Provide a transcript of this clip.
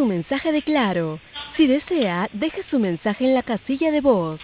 su mensaje de Claro. Si desea, deje su mensaje en la casilla de voz.